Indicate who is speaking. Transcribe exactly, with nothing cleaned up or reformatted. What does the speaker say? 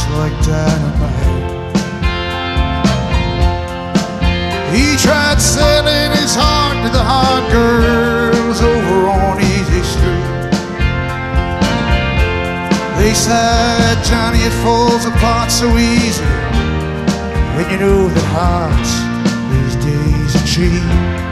Speaker 1: like dynamite. He tried selling his heart to the hot girls over on Easy Street. They said, Johnny, it falls apart so easy when you know that hearts these days are cheap.